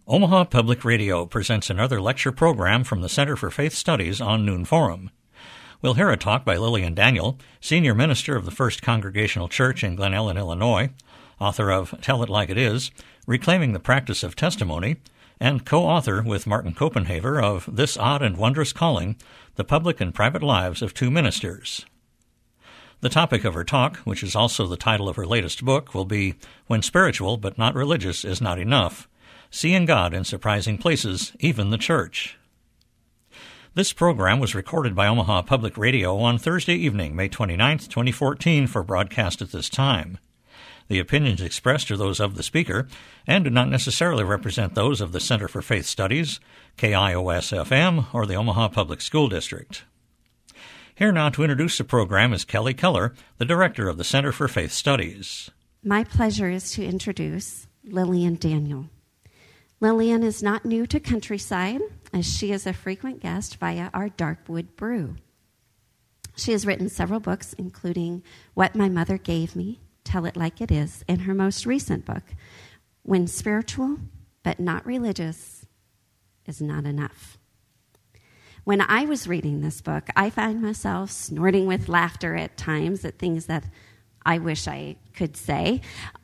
Omaha Public Radio presents another lecture program from the Center for Faith Studies on Noon Forum. We'll hear a talk by Lillian Daniel, Senior Minister of the First Congregational Church in Glen Ellyn, Illinois, author of Tell It Like It Is, Reclaiming the Practice of Testimony, and co-author with Martin Copenhaver of This Odd and Wondrous Calling, The Public and Private Lives of Two Ministers. The topic of her talk, which is also the title of her latest book, will be When Spiritual but Not Religious is Not Enough, Seeing God in Surprising Places, Even the Church. This program was recorded by Omaha Public Radio on Thursday evening, May 29, 2014, for broadcast at this time. The opinions expressed are those of the speaker and do not necessarily represent those of the Center for Faith Studies, KIOS-FM, or the Omaha Public School District. Here now to introduce the program is Kelly Keller, the Director of the Center for Faith Studies. My pleasure is to introduce Lillian Daniel. Lillian is not new to Countryside, as she is a frequent guest via our Darkwood Brew. She has written several books, including What My Mother Gave Me, Tell It Like It Is, and her most recent book, When Spiritual But Not Religious is Not Enough. When I was reading this book, I find myself snorting with laughter at times at things that I wish I could say,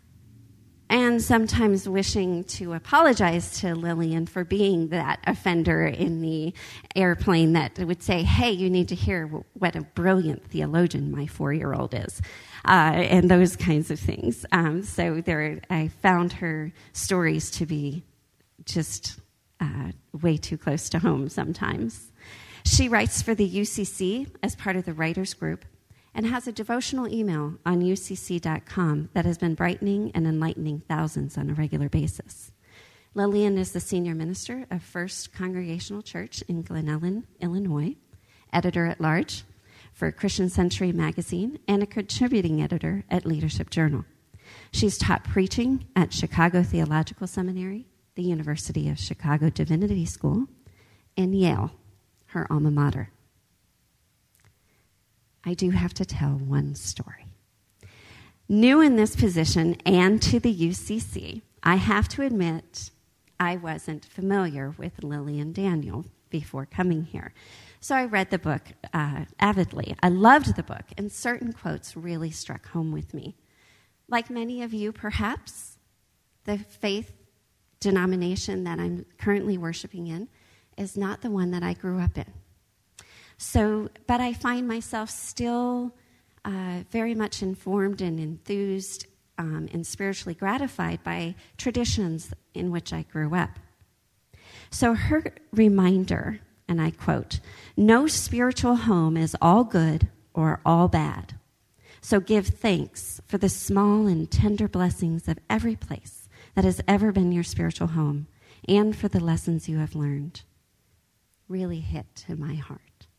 and sometimes wishing to apologize to Lillian for being that offender in the airplane that would say, hey, you need to hear what a brilliant theologian my 4-year-old is, and those kinds of things. I found her stories to be just way too close to home sometimes. She writes for the UCC as part of the writers group and has a devotional email on ucc.com that has been brightening and enlightening thousands on a regular basis. Lillian is the senior minister of First Congregational Church in Glen Ellyn, Illinois, editor-at-large for Christian Century magazine, and a contributing editor at Leadership Journal. She's taught preaching at Chicago Theological Seminary, the University of Chicago Divinity School, and Yale, her alma mater. I do have to tell one story. New in this position and to the UCC, I have to admit I wasn't familiar with Lillian Daniel before coming here. So I read the book avidly. I loved the book, and certain quotes really struck home with me. Like many of you, perhaps, the faith denomination that I'm currently worshiping in is not the one that I grew up in. But I find myself still very much informed and enthused and spiritually gratified by traditions in which I grew up. So her reminder, and I quote, "No spiritual home is all good or all bad. So give thanks for the small and tender blessings of every place that has ever been your spiritual home and for the lessons you have learned," really hit to my heart.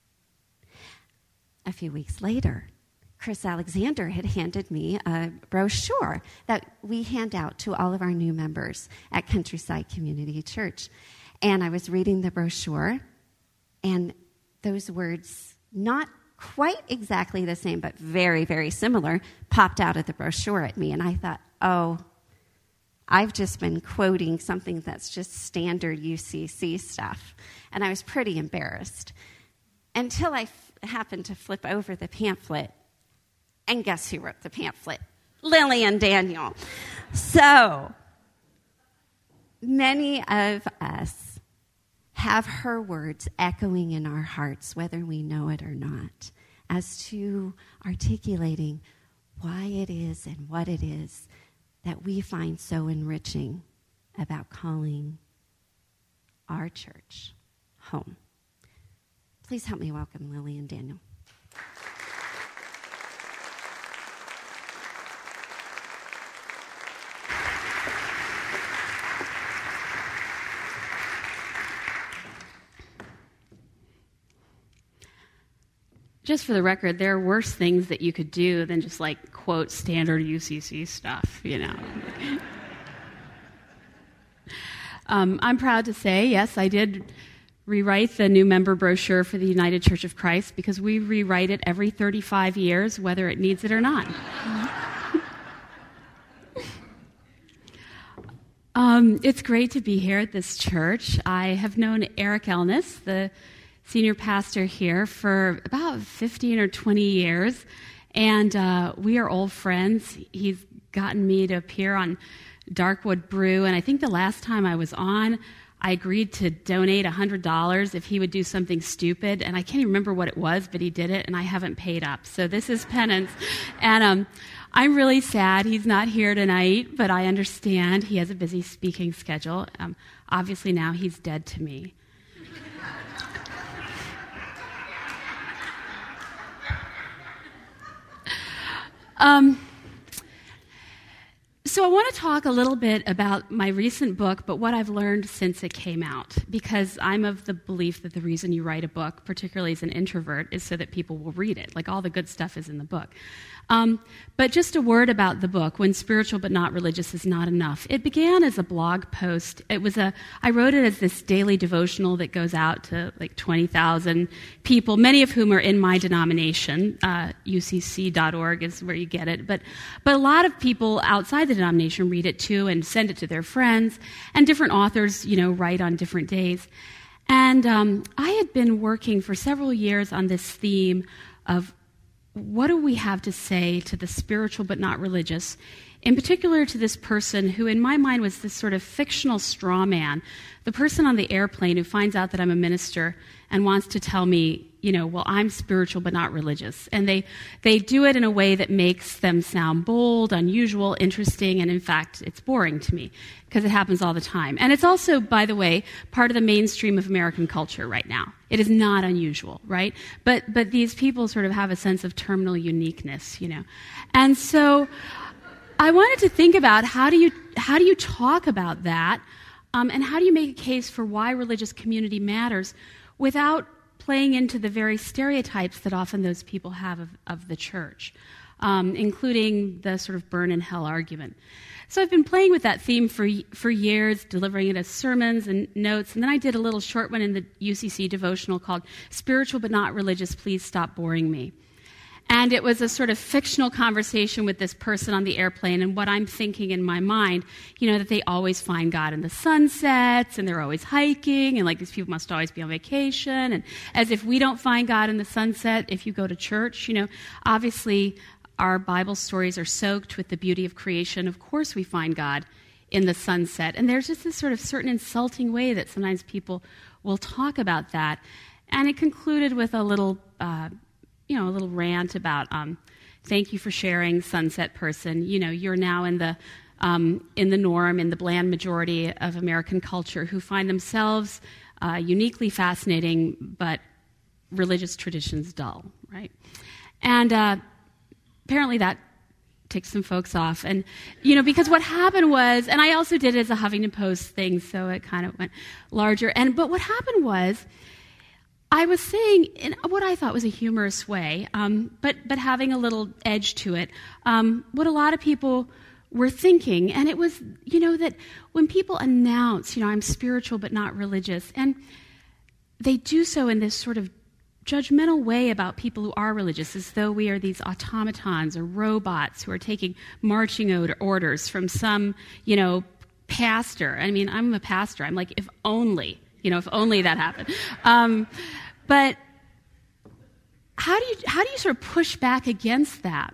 A few weeks later, Chris Alexander had handed me a brochure that we hand out to all of our new members at Countryside Community Church. And I was reading the brochure, and those words, not quite exactly the same, but very, very similar, popped out of the brochure at me. And I thought, oh, I've just been quoting something that's just standard UCC stuff. And I was pretty embarrassed until I happened to flip over the pamphlet. And guess who wrote the pamphlet? Lillian Daniel. So many of us have her words echoing in our hearts, whether we know it or not, as to articulating why it is and what it is that we find so enriching about calling our church home. Please help me welcome Lillian Daniel. Just for the record, there are worse things that you could do than just quote standard UCC stuff, I'm proud to say, yes, I did rewrite the new member brochure for the United Church of Christ because we rewrite it every 35 years, whether it needs it or not. It's great to be here at this church. I have known Eric Elnes, the senior pastor here, for about 15 or 20 years, and we are old friends. He's gotten me to appear on Darkwood Brew, and I think the last time I was on, I agreed to donate $100 if he would do something stupid, and I can't even remember what it was, but he did it, and I haven't paid up. So this is penance. And I'm really sad he's not here tonight, but I understand he has a busy speaking schedule. Obviously now he's dead to me. So I want to talk a little bit about my recent book, but what I've learned since it came out, because I'm of the belief that the reason you write a book, particularly as an introvert, is so that people will read it. Like all the good stuff is in the book. But just a word about the book, When Spiritual But Not Religious Is Not Enough. It began as a blog post. I wrote it as this daily devotional that goes out to like 20,000 people, many of whom are in my denomination. UCC.org is where you get it. But a lot of people outside the denomination read it too and send it to their friends. And different authors, write on different days. And I had been working for several years on this theme of what do we have to say to the spiritual but not religious, in particular to this person who in my mind was this sort of fictional straw man, the person on the airplane who finds out that I'm a minister and wants to tell me, well, I'm spiritual but not religious. And they do it in a way that makes them sound bold, unusual, interesting, and in fact, it's boring to me because it happens all the time. And it's also, by the way, part of the mainstream of American culture right now. It is not unusual, right? But these people sort of have a sense of terminal uniqueness, And so I wanted to think about how do you talk about that, and how do you make a case for why religious community matters without playing into the very stereotypes that often those people have of the church, including the sort of burn in hell argument. So I've been playing with that theme for years, delivering it as sermons and notes, and then I did a little short one in the UCC devotional called Spiritual But Not Religious, Please Stop Boring Me. And it was a sort of fictional conversation with this person on the airplane and what I'm thinking in my mind, that they always find God in the sunsets and they're always hiking and like these people must always be on vacation. And as if we don't find God in the sunset if you go to church, obviously our Bible stories are soaked with the beauty of creation. Of course we find God in the sunset. And there's just this sort of certain insulting way that sometimes people will talk about that. And it concluded with a little a little rant about, thank you for sharing, sunset person. You're now in the norm, in the bland majority of American culture who find themselves uniquely fascinating, but religious traditions dull, right? And apparently that ticked some folks off. And, because what happened was, and I also did it as a Huffington Post thing, so it kind of went larger. But what happened was, I was saying in what I thought was a humorous way, but having a little edge to it, what a lot of people were thinking. And it was, that when people announce, I'm spiritual but not religious, and they do so in this sort of judgmental way about people who are religious, as though we are these automatons or robots who are taking marching orders from some, pastor. I mean, I'm a pastor. I'm like, if only that happened. But how do you sort of push back against that?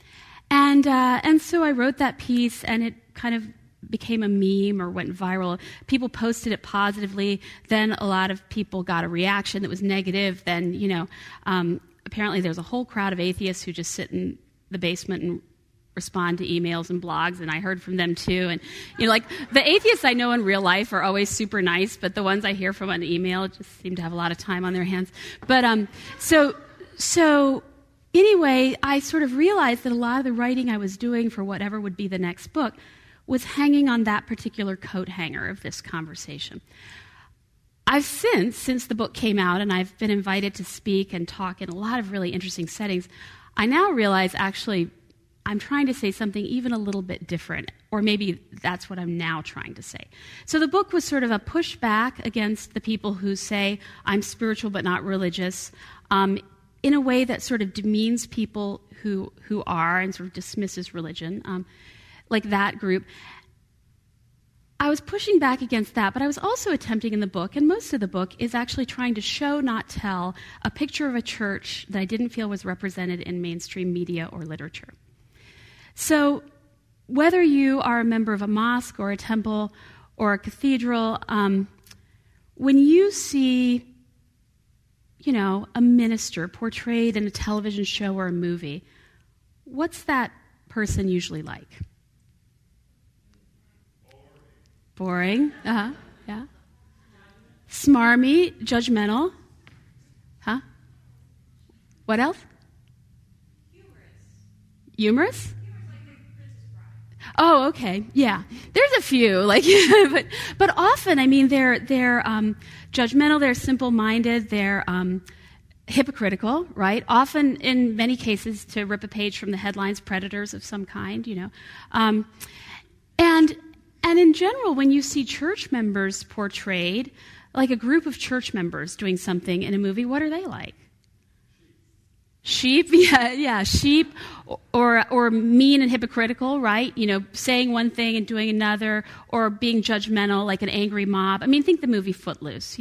And so I wrote that piece, and it kind of became a meme or went viral. People posted it positively. Then a lot of people got a reaction that was negative. Then, apparently there's a whole crowd of atheists who just sit in the basement and respond to emails and blogs, and I heard from them too. And like the atheists I know in real life are always super nice, but the ones I hear from on email just seem to have a lot of time on their hands. But so anyway, I sort of realized that a lot of the writing I was doing for whatever would be the next book was hanging on that particular coat hanger of this conversation. I've since the book came out, and I've been invited to speak and talk in a lot of really interesting settings, I now realize actually I'm trying to say something even a little bit different, or maybe that's what I'm now trying to say. So the book was sort of a pushback against the people who say, I'm spiritual but not religious, in a way that sort of demeans people who are and sort of dismisses religion, like that group. I was pushing back against that, but I was also attempting in the book, and most of the book is actually trying to show, not tell, a picture of a church that I didn't feel was represented in mainstream media or literature. So whether you are a member of a mosque or a temple or a cathedral, when you see, a minister portrayed in a television show or a movie, what's that person usually like? Boring. Yeah. Smarmy, judgmental. Huh? What else? Humorous? Oh, okay. Yeah. There's a few, but often, they're judgmental, they're simple-minded, they're hypocritical, right? Often, in many cases, to rip a page from the headlines, predators of some kind, And in general, when you see church members portrayed, like a group of church members doing something in a movie, what are they like? Sheep, sheep, or mean and hypocritical, right? Saying one thing and doing another, or being judgmental, like an angry mob. Think the movie Footloose,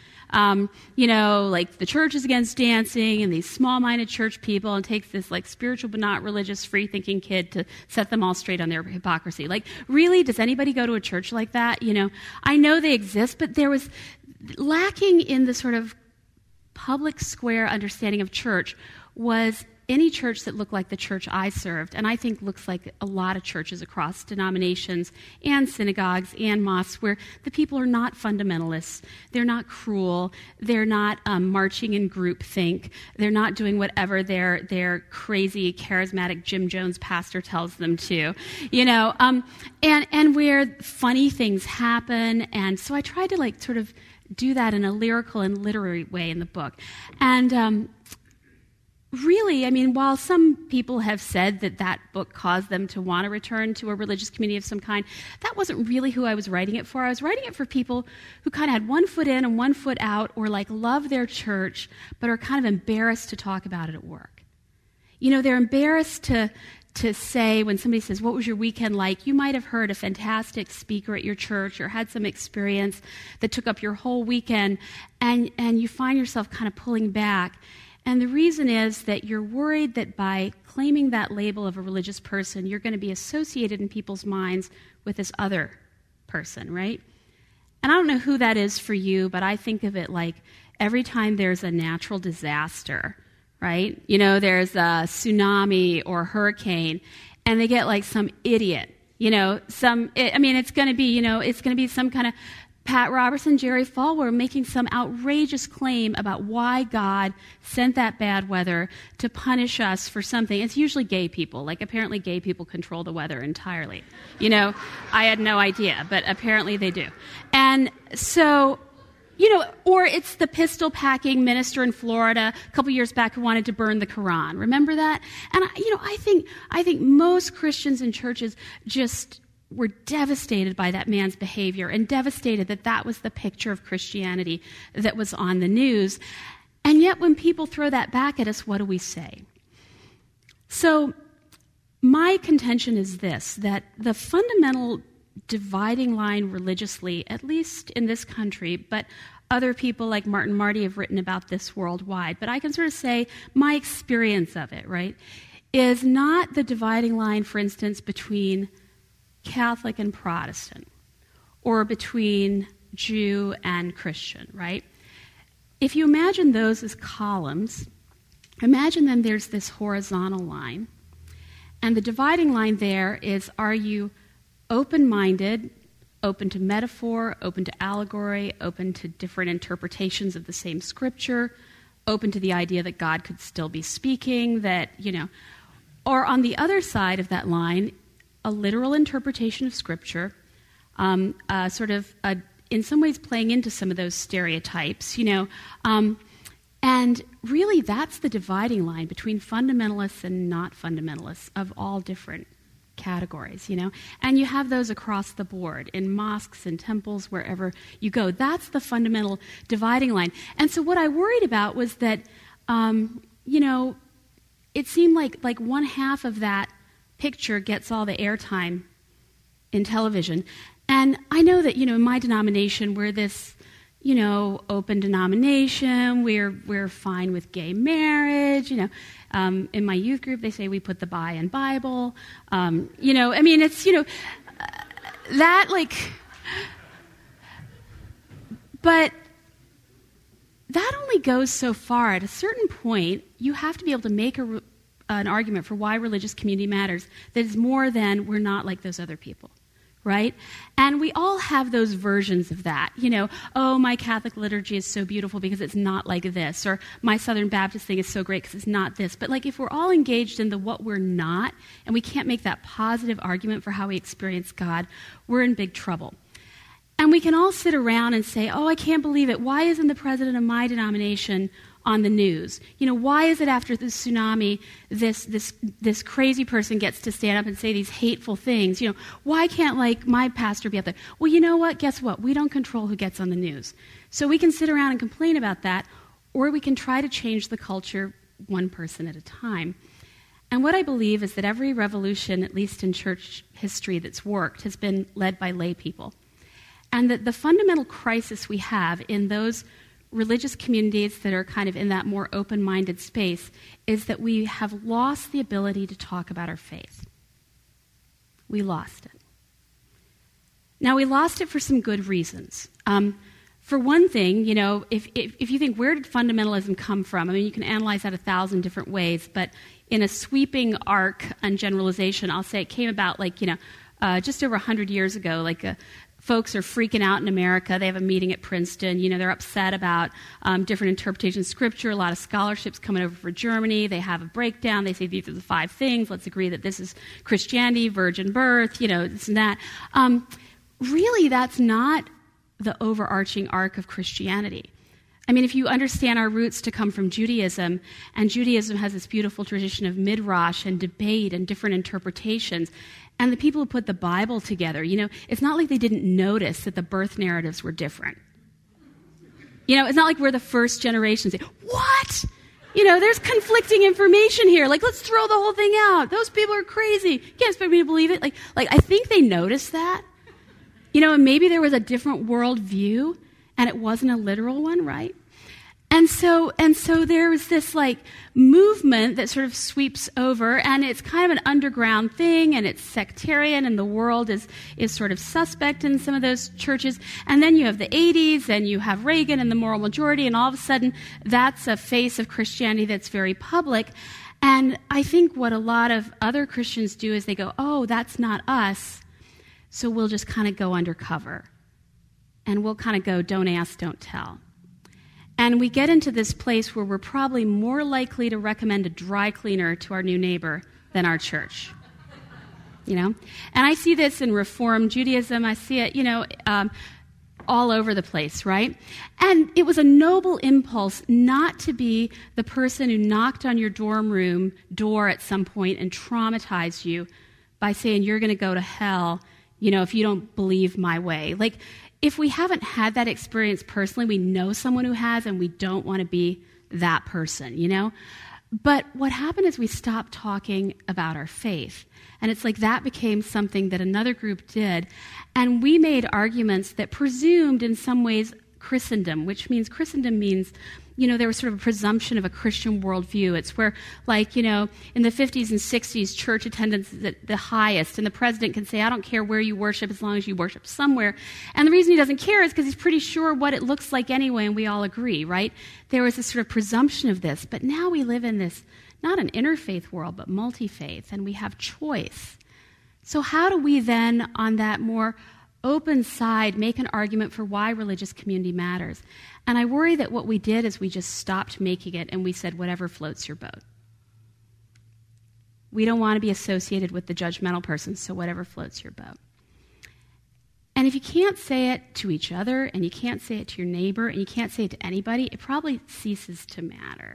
like the church is against dancing and these small-minded church people, and takes this spiritual but not religious, free-thinking kid to set them all straight on their hypocrisy. Really, does anybody go to a church like that? I know they exist, but there was lacking in the sort of public square understanding of church was any church that looked like the church I served, and I think looks like a lot of churches across denominations and synagogues and mosques, where the people are not fundamentalists, they're not cruel, they're not marching in groupthink, they're not doing whatever their crazy, charismatic Jim Jones pastor tells them to, and where funny things happen. And so I tried to sort of do that in a lyrical and literary way in the book. And really, while some people have said that book caused them to want to return to a religious community of some kind, that wasn't really who I was writing it for. I was writing it for people who kind of had one foot in and one foot out, or love their church, but are kind of embarrassed to talk about it at work. They're embarrassed to say, when somebody says, "What was your weekend like?" You might have heard a fantastic speaker at your church or had some experience that took up your whole weekend, and you find yourself kind of pulling back. And the reason is that you're worried that by claiming that label of a religious person, you're going to be associated in people's minds with this other person, right? And I don't know who that is for you, but I think of it like every time there's a natural disaster, right? There's a tsunami or hurricane, and they get some idiot, it's going to be some kind of Pat Robertson, Jerry Falwell making some outrageous claim about why God sent that bad weather to punish us for something. It's usually gay people. Apparently gay people control the weather entirely. I had no idea, but apparently they do. And so, or it's the pistol-packing minister in Florida a couple years back who wanted to burn the Quran. Remember that? And, I think most Christians in churches just were devastated by that man's behavior, and devastated that was the picture of Christianity that was on the news. And yet when people throw that back at us, what do we say? So my contention is this, that the fundamental dividing line religiously, at least in this country, but other people like Martin Marty have written about this worldwide, but I can sort of say my experience of it, right, is not the dividing line, for instance, between Catholic and Protestant, or between Jew and Christian, right? If you imagine those as columns, imagine then there's this horizontal line, and the dividing line there is, are you open-minded, open to metaphor, open to allegory, open to different interpretations of the same scripture, open to the idea that God could still be speaking, or on the other side of that line, a literal interpretation of Scripture, in some ways playing into some of those stereotypes, and really that's the dividing line between fundamentalists and not fundamentalists of all different categories, and you have those across the board in mosques and temples, wherever you go. That's the fundamental dividing line. And so what I worried about was that, it seemed like one half of that picture gets all the airtime in television, And I know that, in my denomination, we're this, open denomination. We're fine with gay marriage. In my youth group, they say we put the bi in Bible. It's, that, like... But that only goes so far. At a certain point, you have to be able to make an argument for why religious community matters that is more than we're not like those other people, right? And we all have those versions of that. Oh, my Catholic liturgy is so beautiful because it's not like this, or my Southern Baptist thing is so great because it's not this. But if we're all engaged in the what we're not, and we can't make that positive argument for how we experience God, we're in big trouble. And we can all sit around and say, oh, I can't believe it. Why isn't the president of my denomination on the news? Why is it after the tsunami this crazy person gets to stand up and say these hateful things? Why can't, my pastor be up there? Well, you know what? Guess what? We don't control who gets on the news. So we can sit around and complain about that, or we can try to change the culture one person at a time. And what I believe is that every revolution, at least in church history that's worked, has been led by lay people. And that the fundamental crisis we have in those religious communities that are kind of in that more open-minded space is that we have lost the ability to talk about our faith. We lost it. Now, we lost it for some good reasons. For one thing, if you think, where did fundamentalism come from? You can analyze that 1,000 different ways, but in a sweeping arc and generalization, I'll say it came about just over 100 years ago, folks are freaking out in America. They have a meeting at Princeton. They're upset about different interpretations of Scripture. A lot of scholarships coming over for Germany. They have a breakdown. They say these are the 5 things. Let's agree that this is Christianity, virgin birth, this and that. Really, that's not the overarching arc of Christianity. If you understand our roots to come from Judaism, and Judaism has this beautiful tradition of midrash and debate and different interpretations, and the people who put the Bible together, it's not like they didn't notice that the birth narratives were different. It's not like we're the first generation to say, what? There's conflicting information here. Let's throw the whole thing out. Those people are crazy. You can't expect me to believe it. I think they noticed that. And maybe there was a different world view, and it wasn't a literal one, right? And so there was this movement that sort of sweeps over, and it's kind of an underground thing, and it's sectarian, and the world is sort of suspect in some of those churches. And then you have the 80s, and you have Reagan and the moral majority, and all of a sudden that's a face of Christianity that's very public. And I think what a lot of other Christians do is they go, oh, that's not us, so we'll just kind of go undercover. And we'll kind of go, don't ask, don't tell. And we get into this place where we're probably more likely to recommend a dry cleaner to our new neighbor than our church. And I see this in Reform Judaism. I see it, all over the place, right? And it was a noble impulse not to be the person who knocked on your dorm room door at some point and traumatized you by saying you're going to go to hell, if you don't believe my way. If we haven't had that experience personally, we know someone who has, and we don't want to be that person, But what happened is we stopped talking about our faith. And it's that became something that another group did. And we made arguments that presumed in some ways Christendom, which means Christendom means, there was sort of a presumption of a Christian worldview. It's where, in the 50s and 60s, church attendance is at the highest, and the president can say, I don't care where you worship as long as you worship somewhere. And the reason he doesn't care is because he's pretty sure what it looks like anyway, and we all agree, right? There was this sort of presumption of this. But now we live in this, not an interfaith world, but multi-faith, and we have choice. So how do we then, on that more open side, make an argument for why religious community matters? And I worry that what we did is we just stopped making it, and we said, whatever floats your boat. We don't want to be associated with the judgmental person, so whatever floats your boat. And if you can't say it to each other, and you can't say it to your neighbor, and you can't say it to anybody, it probably ceases to matter.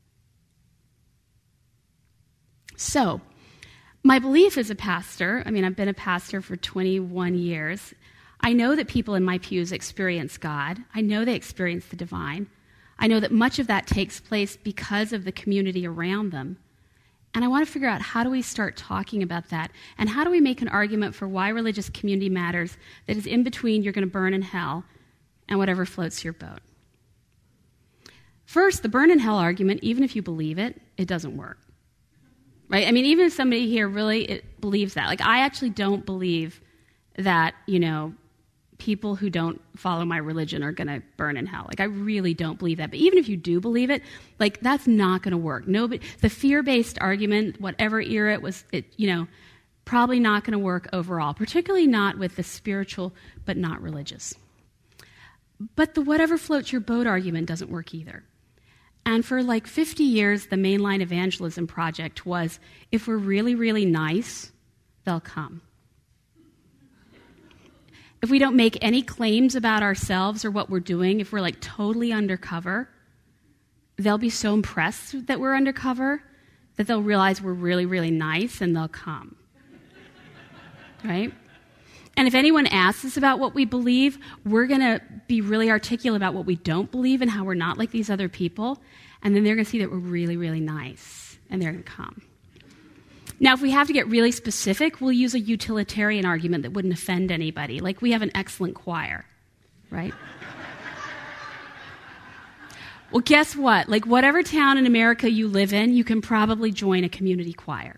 So, my belief as a pastor, I've been a pastor for 21 years. I know that people in my pews experience God. I know they experience the divine. I know that much of that takes place because of the community around them. And I want to figure out, how do we start talking about that? And how do we make an argument for why religious community matters that is in between you're going to burn in hell and whatever floats your boat? First, the burn in hell argument, even if you believe it, it doesn't work. Right? I mean, even if somebody here really believes that. Like, I actually don't believe that, people who don't follow my religion are going to burn in hell. Like, I really don't believe that. But even if you do believe it, like, that's not going to work. The fear-based argument, whatever era it was, probably not going to work overall, particularly not with the spiritual but not religious. But the whatever floats your boat argument doesn't work either. And for like 50 years, the mainline evangelism project was, if we're really, really nice, they'll come. If we don't make any claims about ourselves or what we're doing, if we're like totally undercover, they'll be so impressed that we're undercover that they'll realize we're really, really nice and they'll come. Right? And if anyone asks us about what we believe, we're going to be really articulate about what we don't believe and how we're not like these other people. And then they're going to see that we're really, really nice and they're going to come. Now, if we have to get really specific, we'll use a utilitarian argument that wouldn't offend anybody. Like, we have an excellent choir, right? Well, guess what? Like, whatever town in America you live in, you can probably join a community choir.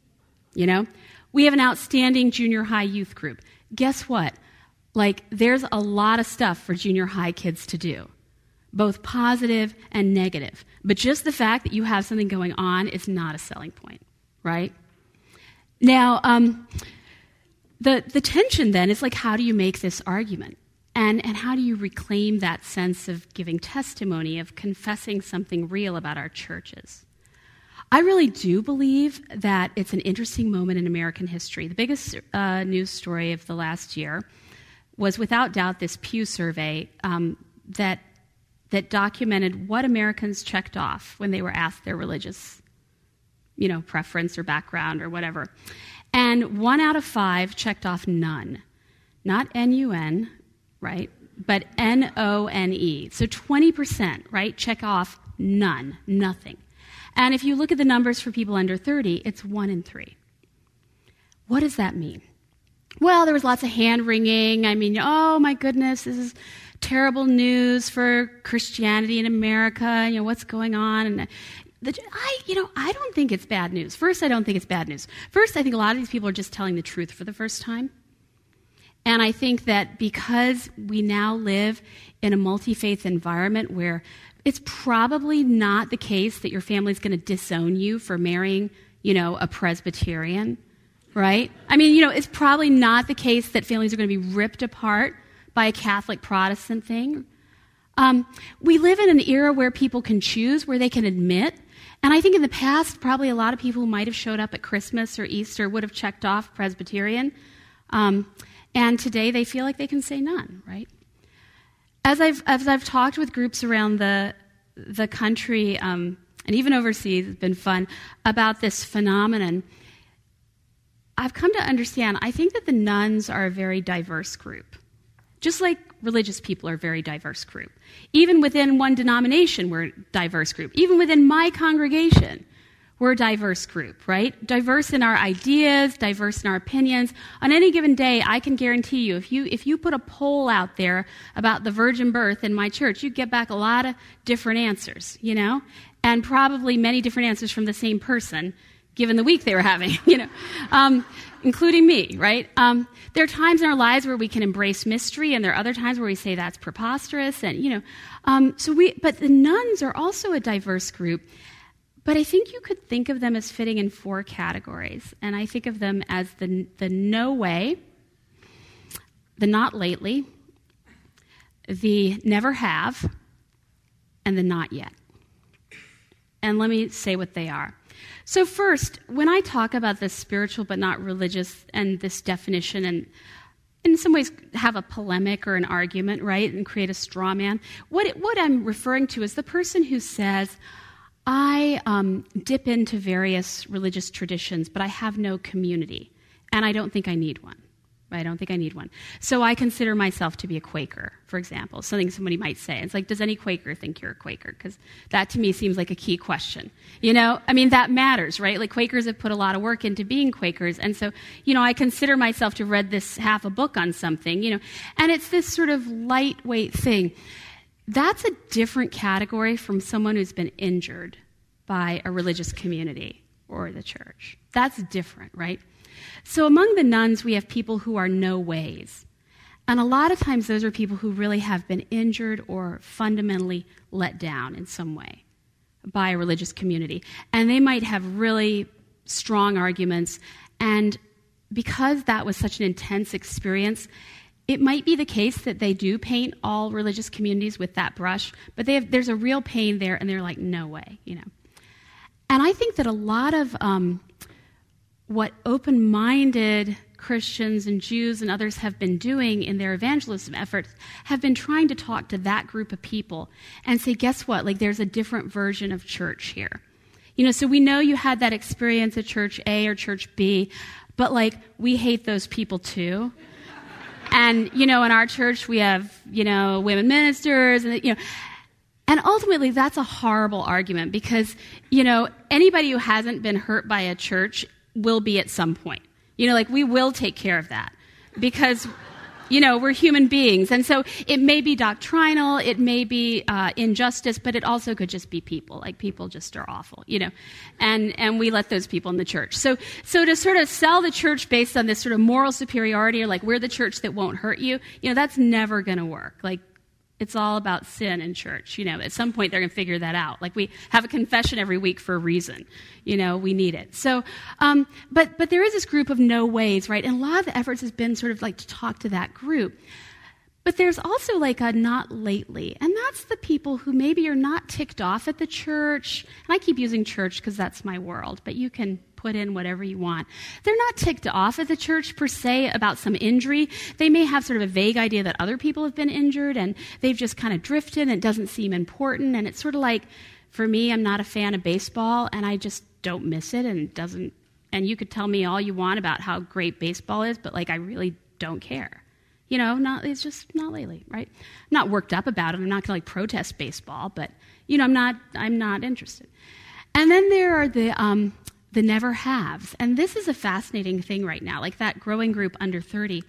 We have an outstanding junior high youth group. Guess what? Like, there's a lot of stuff for junior high kids to do, both positive and negative. But just the fact that you have something going on is not a selling point, right? Now, the tension then is like, how do you make this argument? And how do you reclaim that sense of giving testimony, of confessing something real about our churches? I really do believe that it's an interesting moment in American history. The biggest news story of the last year was, without doubt, this Pew survey that documented what Americans checked off when they were asked their religious preference or background or whatever. And 1 out of 5 checked off none. Not N-U-N, right? But N-O-N-E. So 20%, right? Check off none, nothing. And if you look at the numbers for people under 30, it's 1 in 3. What does that mean? Well, there was lots of hand-wringing. I mean, oh my goodness, this is terrible news for Christianity in America. What's going on? And I don't think it's bad news. First, I don't think it's bad news. First, I think a lot of these people are just telling the truth for the first time. And I think that because we now live in a multi-faith environment where it's probably not the case that your family's going to disown you for marrying, a Presbyterian, right? I mean, it's probably not the case that families are going to be ripped apart by a Catholic Protestant thing. We live in an era where people can choose, where they can admit. And I think in the past, probably a lot of people who might have showed up at Christmas or Easter would have checked off Presbyterian. And today they feel like they can say none, right? As I've talked with groups around the country, and even overseas, it's been fun, about this phenomenon, I've come to understand, I think that the nuns are a very diverse group. Just like religious people are a very diverse group. Even within one denomination, we're a diverse group. Even within my congregation, we're a diverse group, right? Diverse in our ideas, diverse in our opinions. On any given day, I can guarantee you, if you put a poll out there about the virgin birth in my church, you'd get back a lot of different answers, and probably many different answers from the same person, given the week they were having, including me, right? There are times in our lives where we can embrace mystery, and there are other times where we say that's preposterous, and but the nuns are also a diverse group. But I think you could think of them as fitting in 4 categories, and I think of them as the no way, the not lately, the never have, and the not yet. And let me say what they are. So first, when I talk about this spiritual but not religious and this definition, and in some ways have a polemic or an argument, right, and create a straw man, what I'm referring to is the person who says, I dip into various religious traditions, but I have no community, and I don't think I need one. I don't think I need one. So I consider myself to be a Quaker, for example, something somebody might say. It's like, does any Quaker think you're a Quaker? Because that to me seems like a key question. I mean, that matters, right? Like Quakers have put a lot of work into being Quakers. And so, I consider myself to have read this half a book on something, and it's this sort of lightweight thing. That's a different category from someone who's been injured by a religious community or the church. That's different, right? So among the nuns, we have people who are no ways. And a lot of times those are people who really have been injured or fundamentally let down in some way by a religious community. And they might have really strong arguments. And because that was such an intense experience, it might be the case that they do paint all religious communities with that brush, but there's a real pain there, and they're like, no way, And I think that a lot of what open-minded Christians and Jews and others have been doing in their evangelism efforts have been trying to talk to that group of people and say, guess what? Like, there's a different version of church here. So we know you had that experience at Church A or Church B, but, we hate those people too. And, in our church we have, women ministers and, And ultimately, that's a horrible argument because, anybody who hasn't been hurt by a church will be at some point. We will take care of that because, we're human beings. And so it may be doctrinal, it may be injustice, but it also could just be people. People just are awful, and we let those people in the church. So to sort of sell the church based on this sort of moral superiority or we're the church that won't hurt you, that's never going to work. It's all about sin in church. At some point they're going to figure that out. We have a confession every week for a reason. We need it. So, but there is this group of no ways, right? And a lot of the efforts has been sort of to talk to that group. But there's also a not lately. And that's the people who maybe are not ticked off at the church. And I keep using church because that's my world, but you can put in whatever you want. They're not ticked off at the church per se about some injury. They may have sort of a vague idea that other people have been injured and they've just kind of drifted and it doesn't seem important. And it's sort of for me, I'm not a fan of baseball and I just don't miss it and you could tell me all you want about how great baseball is, but I really don't care. It's just not lately, right? I'm not worked up about it. I'm not going to protest baseball, but I'm not interested. And then there are the never haves. And this is a fascinating thing right now, that growing group under 30.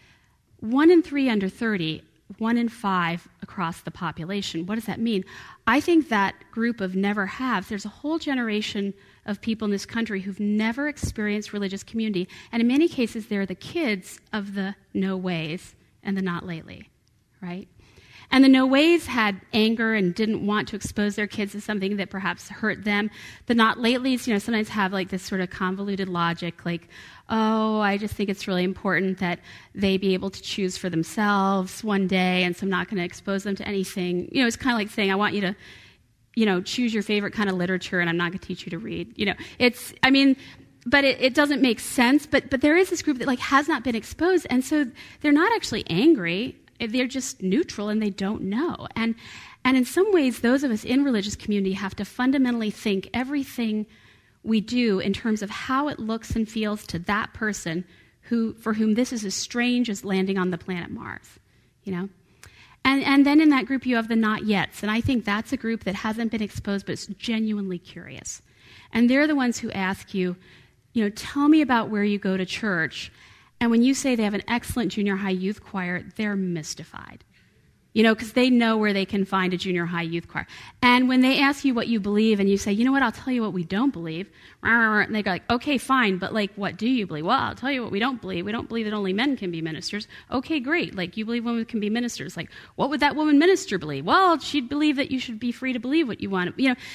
1 in 3 under 30, 1 in 5 across the population. What does that mean? I think that group of never haves, there's a whole generation of people in this country who've never experienced religious community. And in many cases, they're the kids of the no ways and the not lately, right? And the no ways had anger and didn't want to expose their kids to something that perhaps hurt them. The not latelys, sometimes have this sort of convoluted logic, I just think it's really important that they be able to choose for themselves one day, and so I'm not going to expose them to anything. It's kind of like saying, I want you to, choose your favorite kind of literature, and I'm not going to teach you to read. But it doesn't make sense. But there is this group that has not been exposed, and so they're not actually angry. They're just neutral and they don't know. And in some ways, those of us in religious community have to fundamentally think everything we do in terms of how it looks and feels to that person for whom this is as strange as landing on the planet Mars, And then in that group you have the not yets. And I think that's a group that hasn't been exposed but is genuinely curious. And they're the ones who ask you, tell me about where you go to church. And when you say they have an excellent junior high youth choir, they're mystified, because they know where they can find a junior high youth choir. And when they ask you what you believe and you say, you know what, I'll tell you what we don't believe, and they go okay, fine, but what do you believe? Well, I'll tell you what we don't believe. We don't believe that only men can be ministers. Okay, great. You believe women can be ministers. What would that woman minister believe? Well, she'd believe that you should be free to believe what you want.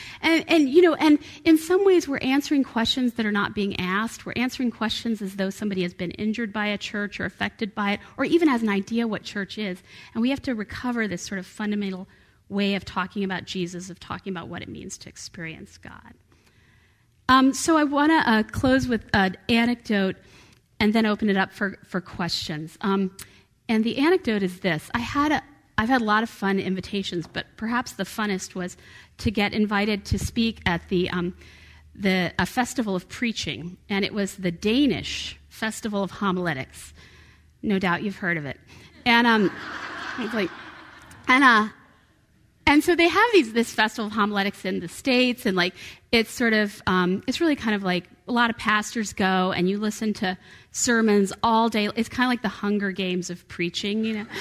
And in some ways we're answering questions that are not being asked. We're answering questions as though somebody has been injured by a church or affected by it, or even has an idea what church is. And we have to recover this sort of fundamental way of talking about Jesus, of talking about what it means to experience God. So I want to close with an anecdote and then open it up for questions. And the anecdote is this. I've had a lot of fun invitations, but perhaps the funnest was to get invited to speak at a festival of preaching, and it was the Danish Festival of Homiletics. No doubt you've heard of it. And it's like, and so they have this festival of homiletics in the States, and like it's sort of it's really kind of like a lot of pastors go and you listen to sermons all day. It's kind of like the Hunger Games of preaching, you know,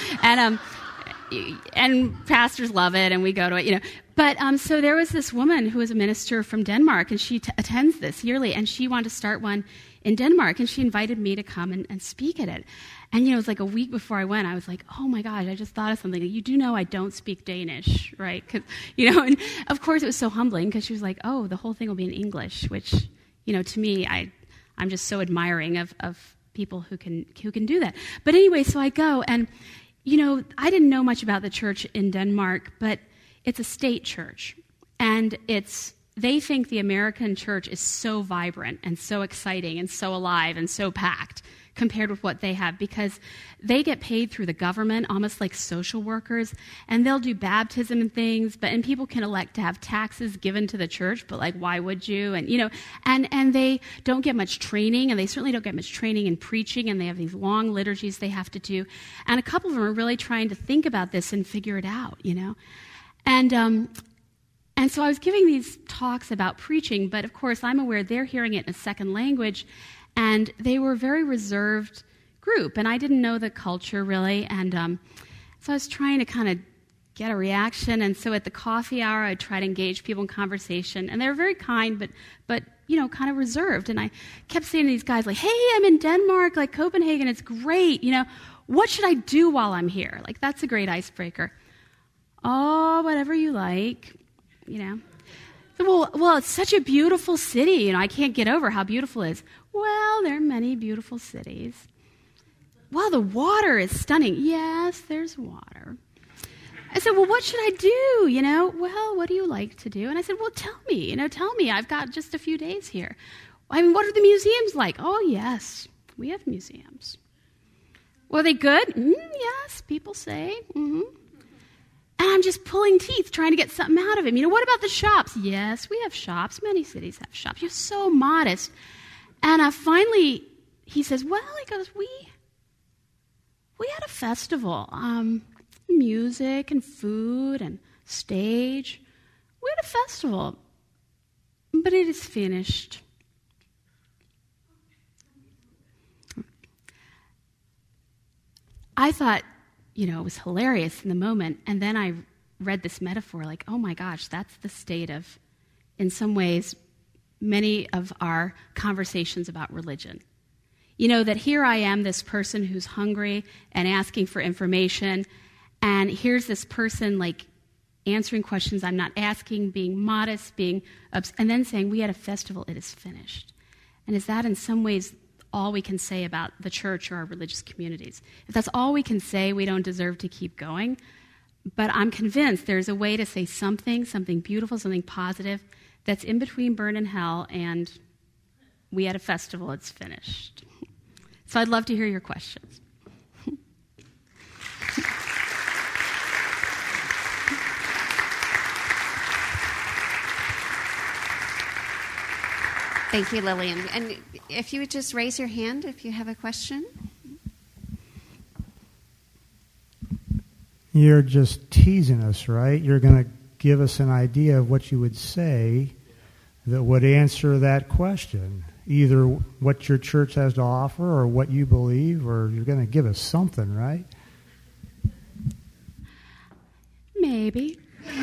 and pastors love it, and we go to it, you know. But so there was this woman who was a minister from Denmark, and she attends this yearly, and she wanted to start one in Denmark, and she invited me to come and speak at it. And, you know, it was like a week before I went, I was like, oh, my gosh, I just thought of something. You do know I don't speak Danish, right? 'Cause, you know, and, of course, it was so humbling because she was like, oh, the whole thing will be in English, which, you know, to me, I'm just so admiring of people who can do that. But anyway, so I go, and, you know, I didn't know much about the church in Denmark, but it's a state church, and they think the American church is so vibrant and so exciting and so alive and so packed compared with what they have, because they get paid through the government, almost like social workers, and they'll do baptism and things, and people can elect to have taxes given to the church, but like, why would you? And, you know, and they don't get much training, and they certainly don't get much training in preaching, and they have these long liturgies they have to do, and a couple of them are really trying to think about this and figure it out, you know. And so I was giving these talks about preaching, but of course I'm aware they're hearing it in a second language, and they were a very reserved group, and I didn't know the culture really, and so I was trying to kind of get a reaction, and so at the coffee hour I'd try to engage people in conversation, and they were very kind, but you know, kind of reserved, and I kept saying to these guys, like, hey, I'm in Denmark, like Copenhagen, it's great, you know, what should I do while I'm here? Like, that's a great icebreaker. Oh, whatever you like, you know. Well, it's such a beautiful city, you know, I can't get over how beautiful it is. Well, there are many beautiful cities. Well, the water is stunning. Yes, there's water. I said, well, what should I do, you know? Well, what do you like to do? And I said, well, tell me. I've got just a few days here. I mean, what are the museums like? Oh, yes, we have museums. Well, are they good? Yes, people say. Mm-hmm. And I'm just pulling teeth, trying to get something out of him. You know, what about the shops? Yes, we have shops. Many cities have shops. You're so modest. And finally, he says, well, he goes, we had a festival, music and food and stage. We had a festival, but it is finished. I thought, you know, it was hilarious in the moment, and then I read this metaphor like, oh my gosh, that's the state of, in some ways, many of our conversations about religion. You know, that here I am, this person who's hungry and asking for information, and here's this person like answering questions I'm not asking, being modest, and then saying, we had a festival, it is finished. And is that in some ways all we can say about the church or our religious communities? If that's all we can say, we don't deserve to keep going. But I'm convinced there's a way to say something beautiful, something positive, that's in between burn and hell, and we had a festival, it's finished. So I'd love to hear your questions. Thank you, Lillian. And if you would just raise your hand if you have a question. You're just teasing us, right? You're going to give us an idea of what you would say that would answer that question. Either what your church has to offer or what you believe, or you're going to give us something, right? Maybe.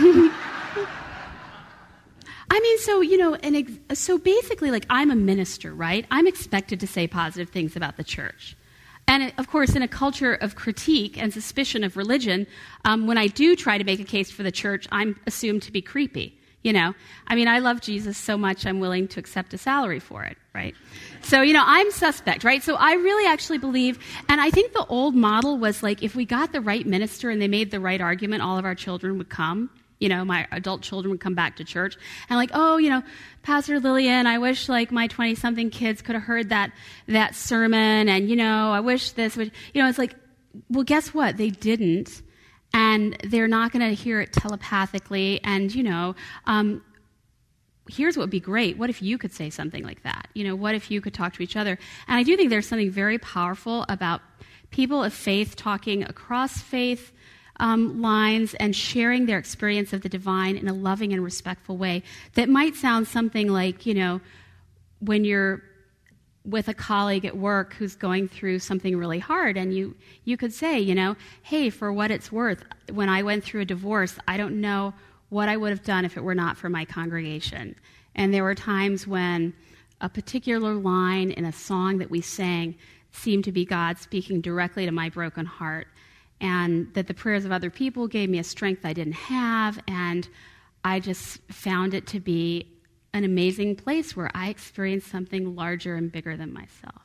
I mean, so, you know, so basically, like, I'm a minister, right? I'm expected to say positive things about the church. And, of course, in a culture of critique and suspicion of religion, when I do try to make a case for the church, I'm assumed to be creepy, you know? I mean, I love Jesus so much I'm willing to accept a salary for it, right? So, you know, I'm suspect, right? So I really actually believe, and I think the old model was like, if we got the right minister and they made the right argument, all of our children would come. You know, my adult children would come back to church and like, oh, you know, Pastor Lillian, I wish like my 20-something kids could have heard that sermon, and, you know, I wish this would, you know, it's like, well, guess what? They didn't, and they're not going to hear it telepathically, and, you know, here's what would be great. What if you could say something like that? You know, what if you could talk to each other? And I do think there's something very powerful about people of faith talking across faith lines and sharing their experience of the divine in a loving and respectful way that might sound something like, when you're with a colleague at work who's going through something really hard, and you could say, hey, for what it's worth, when I went through a divorce, I don't know what I would have done if it were not for my congregation. And there were times when a particular line in a song that we sang seemed to be God speaking directly to my broken heart, and that the prayers of other people gave me a strength I didn't have, and I just found it to be an amazing place where I experienced something larger and bigger than myself.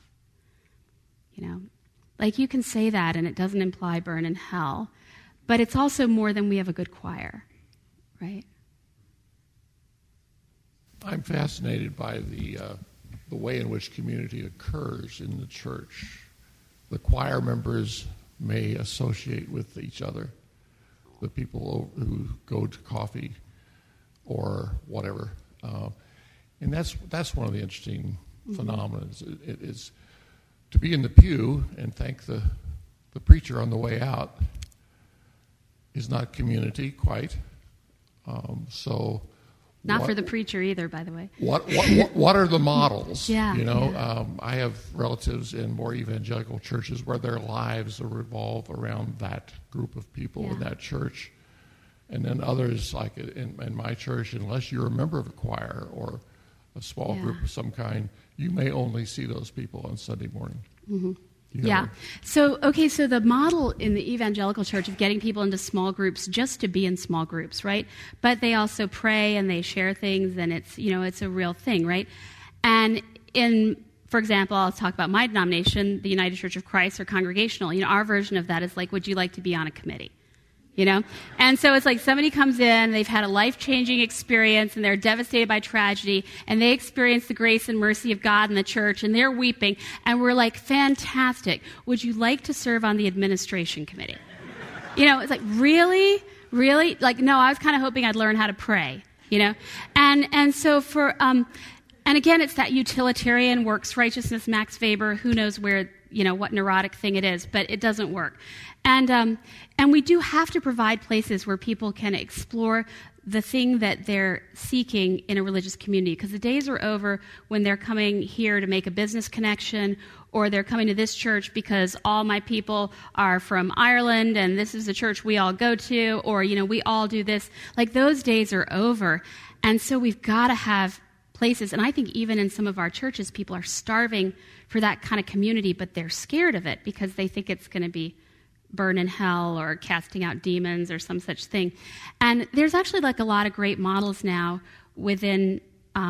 Like you can say that and it doesn't imply burn in hell, but it's also more than we have a good choir, right? I'm fascinated by the way in which community occurs in the church. The choir members may associate with each other, the people who go to coffee or whatever. And that's one of the interesting phenomena. It is to be in the pew and thank the preacher on the way out is not community quite. Not for the preacher either, by the way. What are the models? Yeah. I have relatives in more evangelical churches where their lives revolve around that group of people in that church. And then others, like in my church, unless you're a member of a choir or a small group of some kind, you may only see those people on Sunday morning. Mm-hmm. So the model in the evangelical church of getting people into small groups just to be in small groups, right? But they also pray and they share things, and it's a real thing, right? And for example, I'll talk about my denomination, the United Church of Christ, or Congregational. Our version of that is like, would you like to be on a committee? And so it's like somebody comes in, they've had a life-changing experience, and they're devastated by tragedy, and they experience the grace and mercy of God in the church, and they're weeping, and we're like, fantastic. Would you like to serve on the administration committee? It's like, really? Really? Like, no, I was kind of hoping I'd learn how to pray, And so and again, it's that utilitarian works righteousness, Max Weber, who knows where, what neurotic thing it is, but it doesn't work. And we do have to provide places where people can explore the thing that they're seeking in a religious community, because the days are over when they're coming here to make a business connection, or they're coming to this church because all my people are from Ireland and this is the church we all go to, or, we all do this. Like, those days are over. And so we've got to have places, and I think even in some of our churches, people are starving for that kind of community, but they're scared of it because they think it's going to be burn in hell or casting out demons or some such thing. And there's actually like a lot of great models now within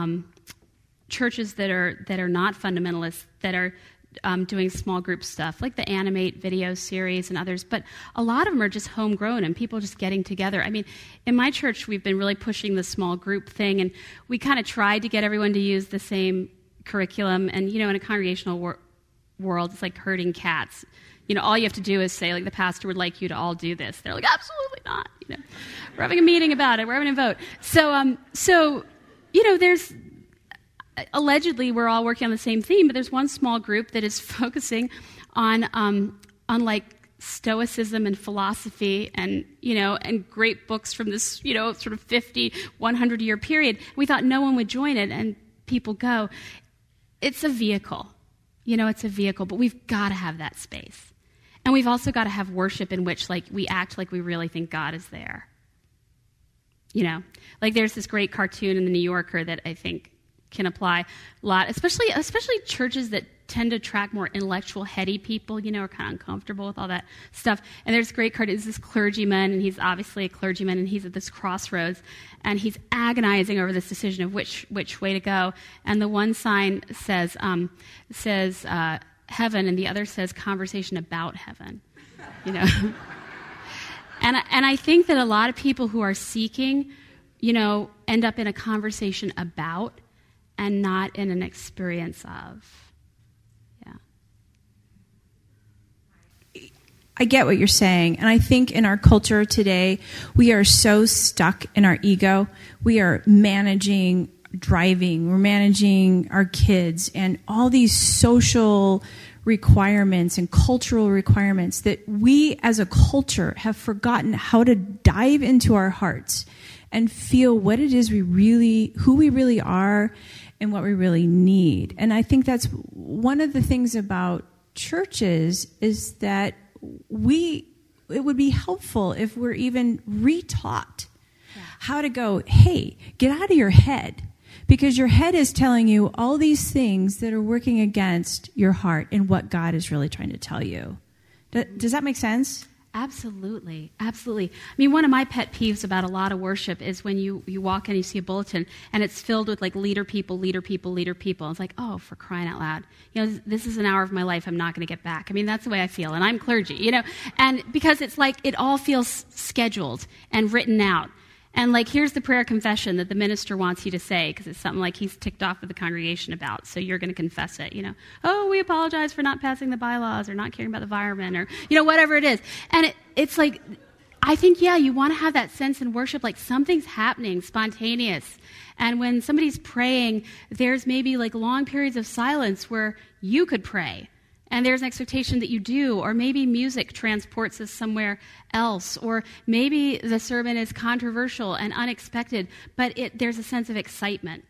churches that are not fundamentalists, that are doing small group stuff, like the Animate video series and others. But a lot of them are just homegrown and people just getting together. I mean, in my church, we've been really pushing the small group thing, and we kind of tried to get everyone to use the same curriculum. And, in a congregational world, it's like herding cats. All you have to do is say, like, the pastor would like you to all do this. They're like, absolutely not. We're having a meeting about it. We're having a vote. So there's allegedly we're all working on the same theme, but there's one small group that is focusing on like Stoicism and philosophy and great books from this, sort of 50, 100-year period. We thought no one would join it, and people go. It's a vehicle. It's a vehicle, but we've got to have that space. And we've also got to have worship in which, like, we act like we really think God is there. Like, there's this great cartoon in the New Yorker that I think can apply a lot, especially churches that tend to attract more intellectual, heady people, are kind of uncomfortable with all that stuff. And there's a great cartoon. It's this clergyman, and he's obviously a clergyman, and he's at this crossroads, and he's agonizing over this decision of which way to go. And the one sign says heaven, and the other says conversation about heaven. And I think that a lot of people who are seeking, end up in a conversation about and not in an experience of. Yeah. I get what you're saying. And I think in our culture today, we are so stuck in our ego. We are managing driving, we're managing our kids, and all these social requirements and cultural requirements that we as a culture have forgotten how to dive into our hearts and feel what it is who we really are and what we really need. And I think that's one of the things about churches is that it would be helpful if we're even retaught how to go, hey, get out of your head. Because your head is telling you all these things that are working against your heart and what God is really trying to tell you. Does that make sense? Absolutely. Absolutely. I mean, one of my pet peeves about a lot of worship is when you walk in and you see a bulletin and it's filled with like leader people. It's like, oh, for crying out loud. You know, this is an hour of my life I'm not going to get back. I mean, that's the way I feel. And I'm clergy, you know, and because it's like it all feels scheduled and written out. And like, here's the prayer confession that the minister wants you to say, because it's something like he's ticked off with the congregation about, so you're going to confess it, you know. Oh, we apologize for not passing the bylaws or not caring about the environment or, you know, whatever it is. And it's like, I think, yeah, you want to have that sense in worship, like something's happening, spontaneous. And when somebody's praying, there's maybe like long periods of silence where you could pray. And there's an expectation that you do, or maybe music transports us somewhere else, or maybe the sermon is controversial and unexpected, but there's a sense of excitement,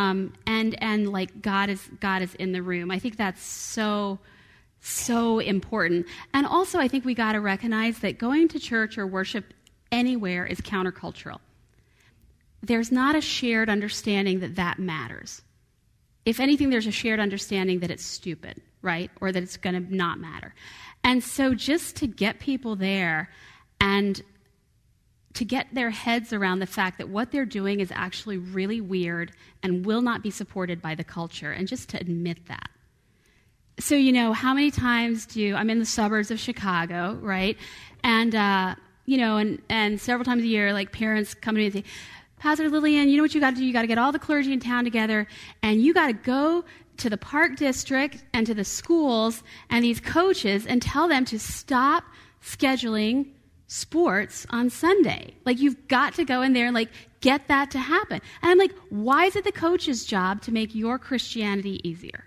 and like God is in the room. I think that's so important. And also, I think we got to recognize that going to church or worship anywhere is countercultural. There's not a shared understanding that matters. If anything, there's a shared understanding that it's stupid, right? Or that it's going to not matter. And so just to get people there and to get their heads around the fact that what they're doing is actually really weird and will not be supported by the culture, and just to admit that. So, you know, how many times I'm in the suburbs of Chicago, right? And, you know, and several times a year, like parents come to me and say, Pastor Lillian, you know what you got to do? You got to get all the clergy in town together, and you got to go to the Park District and to the schools and these coaches and tell them to stop scheduling sports on Sunday. Like, you've got to go in there and, like, get that to happen. And I'm like, why is it the coach's job to make your Christianity easier?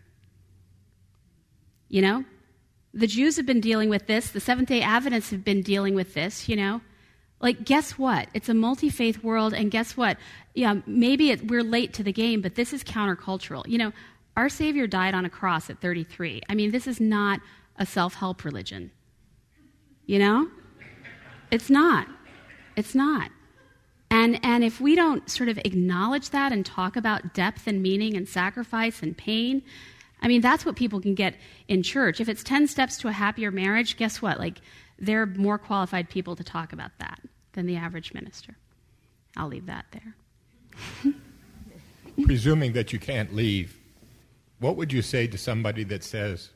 You know? The Jews have been dealing with this. The Seventh-day Adventists have been dealing with this, you know? Like, guess what? It's a multi-faith world, and guess what? Yeah, maybe we're late to the game, but this is countercultural. You know, our Savior died on a cross at 33. I mean, this is not a self-help religion. You know? It's not. It's not. And if we don't sort of acknowledge that and talk about depth and meaning and sacrifice and pain, I mean, that's what people can get in church. If it's 10 steps to a happier marriage, guess what? Like, there are more qualified people to talk about that than the average minister. I'll leave that there. Presuming that you can't leave, what would you say to somebody that says,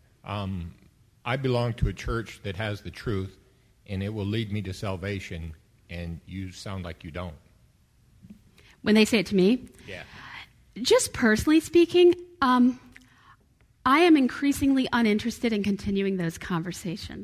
I belong to a church that has the truth, and it will lead me to salvation, and you sound like you don't? When they say it to me? Yeah. Just personally speaking, I am increasingly uninterested in continuing those conversations.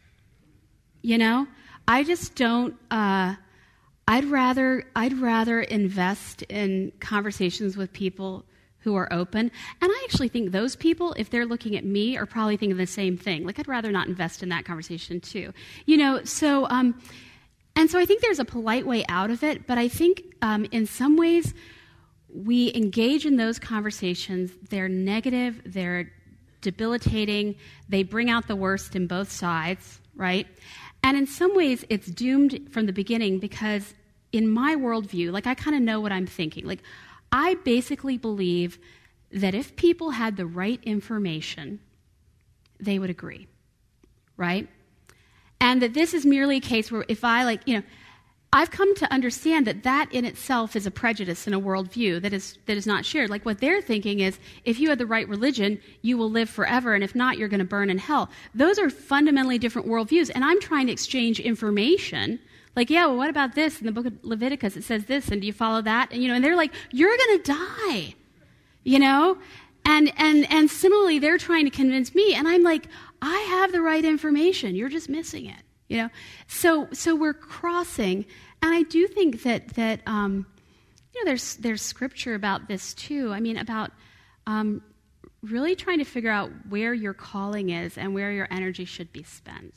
You know, I just don't. I'd rather invest in conversations with people who are open. And I actually think those people, if they're looking at me, are probably thinking the same thing. Like, I'd rather not invest in that conversation too. You know, so and so I think there's a polite way out of it. But I think in some ways we engage in those conversations. They're negative. They're debilitating. They bring out the worst in both sides, right? And in some ways, it's doomed from the beginning because in my worldview, like, I kind of know what I'm thinking. Like, I basically believe that if people had the right information, they would agree, right? And that this is merely a case where if I, like, you know, I've come to understand that in itself is a prejudice and a worldview that is not shared. Like, what they're thinking is, if you have the right religion, you will live forever, and if not, you're going to burn in hell. Those are fundamentally different worldviews, and I'm trying to exchange information. Like, yeah, well, what about this? In the book of Leviticus, it says this, and do you follow that? And, you know, and they're like, you're going to die, you know? And similarly, they're trying to convince me, and I'm like, I have the right information. You're just missing it. You know, so we're crossing, and I do think that you know, there's scripture about this too. I mean, about really trying to figure out where your calling is and where your energy should be spent.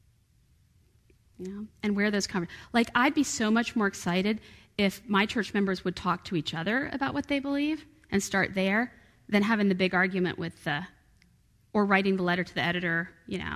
And where those like, I'd be so much more excited if my church members would talk to each other about what they believe and start there than having the big argument with or writing the letter to the editor, Yeah.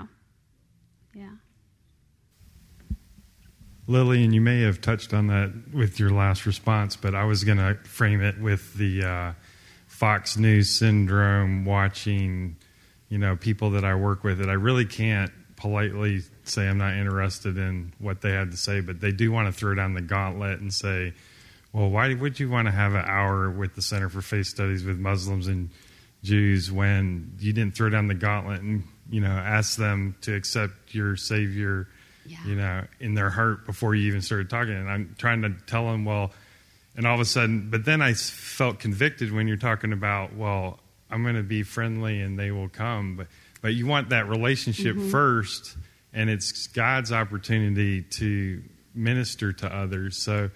Lillian, you may have touched on that with your last response, but I was going to frame it with the Fox News syndrome, watching, people that I work with that I really can't politely say I'm not interested in what they had to say, but they do want to throw down the gauntlet and say, well, why would you want to have an hour with the Center for Faith Studies with Muslims and Jews when you didn't throw down the gauntlet and, ask them to accept your Savior, in their heart before you even started talking? And I'm trying to tell them, well, and all of a sudden, but then I felt convicted when you're talking about, well, I'm going to be friendly and they will come. But you want that relationship first, and it's God's opportunity to minister to others. So,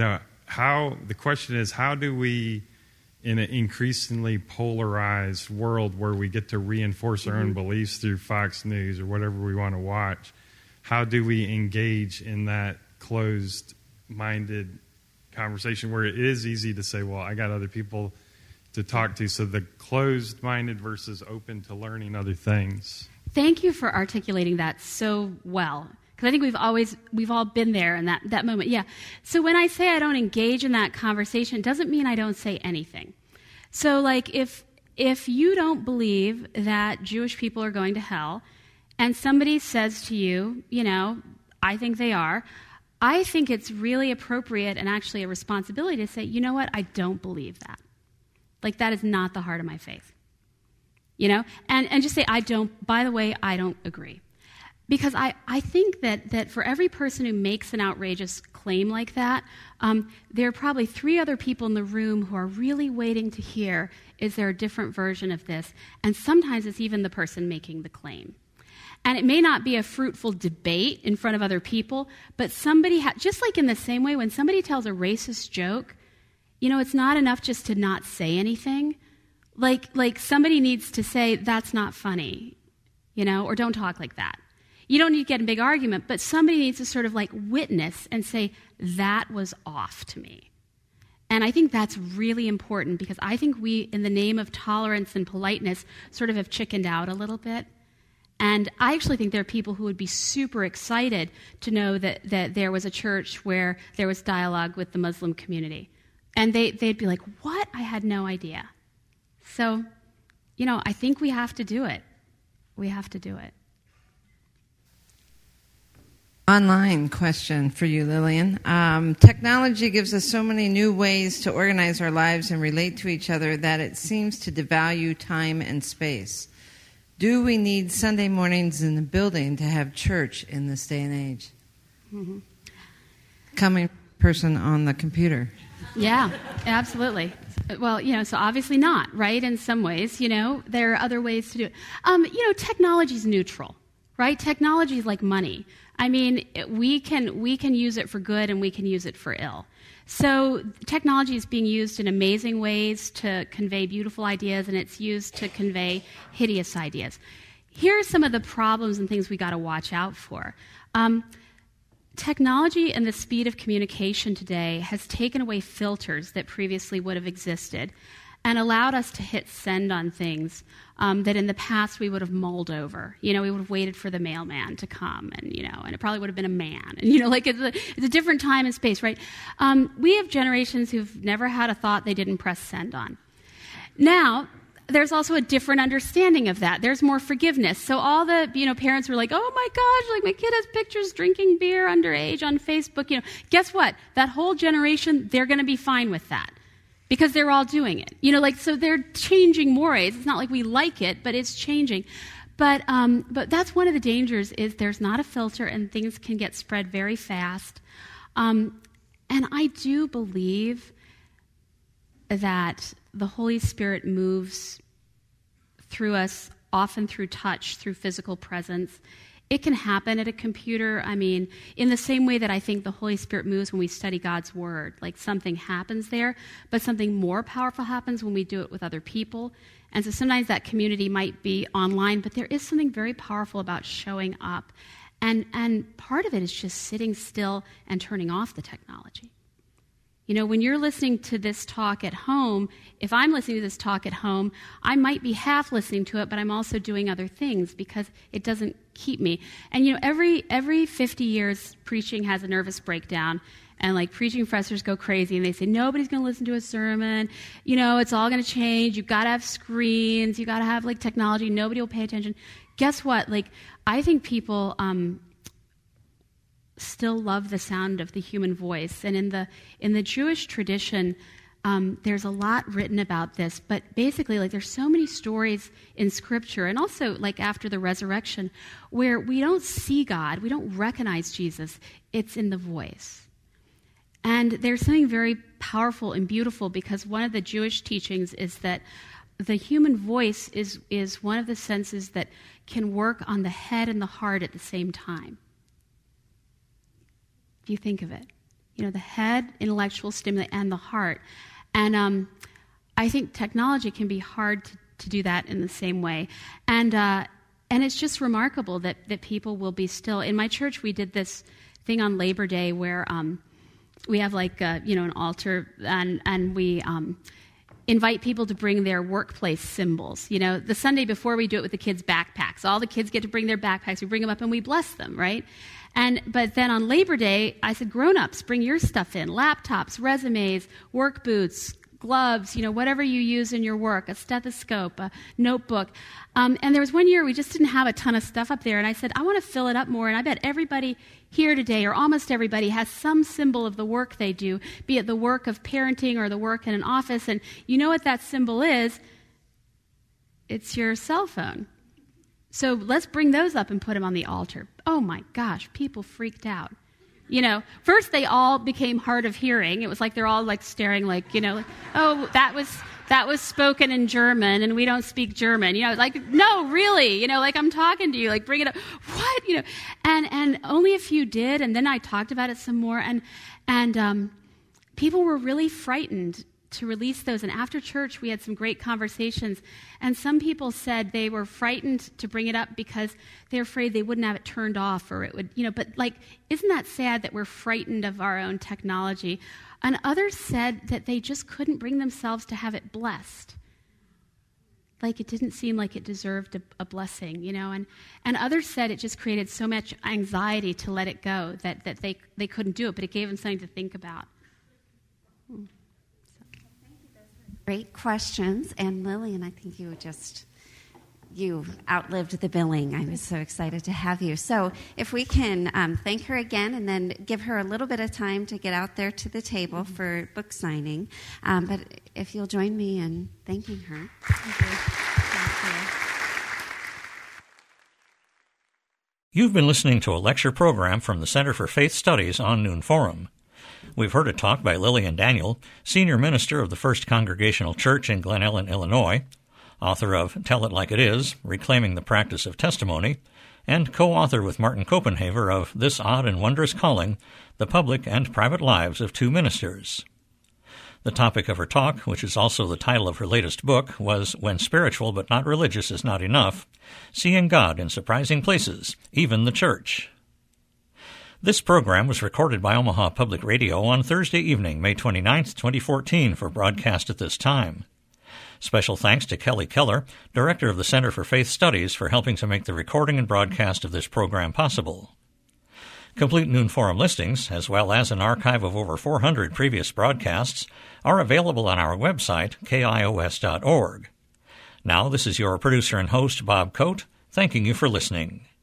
the question is, how do we, in an increasingly polarized world where we get to reinforce our own beliefs through Fox News or whatever we want to watch, how do we engage in that closed-minded conversation where it is easy to say, well, I got other people to talk to? So the closed-minded versus open to learning other things. Thank you for articulating that so well, because I think we've all been there in that moment. Yeah. So when I say I don't engage in that conversation, it doesn't mean I don't say anything. So like if you don't believe that Jewish people are going to hell, and somebody says to you, I think they are, I think it's really appropriate and actually a responsibility to say, you know what, I don't believe that. Like, that is not the heart of my faith. And just say, I don't agree. Because I think that for every person who makes an outrageous claim like that, there are probably 3 other people in the room who are really waiting to hear, is there a different version of this? And sometimes it's even the person making the claim. And it may not be a fruitful debate in front of other people, but somebody, just like in the same way when somebody tells a racist joke, it's not enough just to not say anything. Like somebody needs to say, that's not funny, or don't talk like that. You don't need to get in a big argument, but somebody needs to sort of like witness and say, that was off to me. And I think that's really important, because I think we, in the name of tolerance and politeness, sort of have chickened out a little bit. And I actually think there are people who would be super excited to know that there was a church where there was dialogue with the Muslim community. And they'd be like, what? I had no idea. So, I think we have to do it. We have to do it. Online question for you, Lillian. Technology gives us so many new ways to organize our lives and relate to each other that it seems to devalue time and space. Do we need Sunday mornings in the building to have church in this day and age? Mm-hmm. Coming person on the computer. Yeah, absolutely. Well, so obviously not, right? In some ways, there are other ways to do it. Technology's neutral, right? Technology is like money. I mean, we can use it for good and we can use it for ill. So technology is being used in amazing ways to convey beautiful ideas, and it's used to convey hideous ideas. Here are some of the problems and things we got to watch out for. Technology and the speed of communication today has taken away filters that previously would have existed and allowed us to hit send on things that in the past we would have mulled over. We would have waited for the mailman to come, and and it probably would have been a man. And it's a different time and space, right? We have generations who've never had a thought they didn't press send on. Now, there's also a different understanding of that. There's more forgiveness. So all the parents were like, oh my gosh, like my kid has pictures drinking beer underage on Facebook. Guess what? That whole generation, they're going to be fine with that, because they're all doing it. So they're changing mores. It's not like we like it, but it's changing. But that's one of the dangers, is there's not a filter and things can get spread very fast. And I do believe that the Holy Spirit moves through us, often through touch, through physical presence, it can happen at a computer. I mean, in the same way that I think the Holy Spirit moves when we study God's Word. Like something happens there, but something more powerful happens when we do it with other people. And so sometimes that community might be online, but there is something very powerful about showing up. And part of it is just sitting still and turning off the technology. You know, when you're listening to this talk at home, if I'm listening to this talk at home, I might be half listening to it, but I'm also doing other things because it doesn't keep me. And, you know, every 50 years, preaching has a nervous breakdown, and, like, preaching professors go crazy, and they say, nobody's going to listen to a sermon. You know, it's all going to change. You've got to have screens. You've got to have, like, technology. Nobody will pay attention. Guess what? Like, I think people still love the sound of the human voice. And in the Jewish tradition, there's a lot written about this. But basically, like, there's so many stories in Scripture, and also, like, after the resurrection, where we don't see God, we don't recognize Jesus. It's in the voice. And there's something very powerful and beautiful, because one of the Jewish teachings is that the human voice is one of the senses that can work on the head and the heart at the same time. If you think of it, you know, the head, intellectual stimuli, and the heart. And I think technology can be hard to do that in the same way. And it's just remarkable that people will be still. In my church, we did this thing on Labor Day where we have, like, an altar, and we invite people to bring their workplace symbols. You know, the Sunday before, we do it with the kids' backpacks. All the kids get to bring their backpacks. We bring them up and we bless them, right? But then on Labor Day, I said, grown-ups, bring your stuff in. Laptops, resumes, work boots, gloves, you know, whatever you use in your work, a stethoscope, a notebook. And there was one year we just didn't have a ton of stuff up there, and I said, I want to fill it up more, and I bet everybody here today, or almost everybody, has some symbol of the work they do, be it the work of parenting or the work in an office, and you know what that symbol is? It's your cell phone. So let's bring those up and put them on the altar. Oh my gosh, people freaked out. You know, first they all became hard of hearing. It was like they're all, like, staring, like, you know, like, oh, that was spoken in German, and we don't speak German. You know, like, no, really, you know, like, I'm talking to you, like, bring it up. What? You know, and only a few did, and then I talked about it some more, and people were really frightened to release those. And after church, we had some great conversations, and some people said they were frightened to bring it up because they're afraid they wouldn't have it turned off, or it would, you know, but, like, isn't that sad that we're frightened of our own technology? And others said that they just couldn't bring themselves to have it blessed. Like, it didn't seem like it deserved a blessing, you know, and others said it just created so much anxiety to let it go that they couldn't do it, but it gave them something to think about. Great questions. And Lillian, I think you outlived the billing. I was so excited to have you. So if we can thank her again and then give her a little bit of time to get out there to the table for book signing. But if you'll join me in thanking her. Thank you. You've been listening to a lecture program from the Center for Faith Studies on Noon Forum. We've heard a talk by Lillian Daniel, Senior Minister of the First Congregational Church in Glen Ellen, Illinois, author of Tell It Like It Is, Reclaiming the Practice of Testimony, and co-author with Martin Copenhaver of This Odd and Wondrous Calling, The Public and Private Lives of Two Ministers. The topic of her talk, which is also the title of her latest book, was When Spiritual but Not Religious is Not Enough, Seeing God in Surprising Places, Even the Church. This program was recorded by Omaha Public Radio on Thursday evening, May 29, 2014, for broadcast at this time. Special thanks to Kelly Keller, Director of the Center for Faith Studies, for helping to make the recording and broadcast of this program possible. Complete Noon Forum listings, as well as an archive of over 400 previous broadcasts, are available on our website, kios.org. Now, this is your producer and host, Bob Coate, thanking you for listening.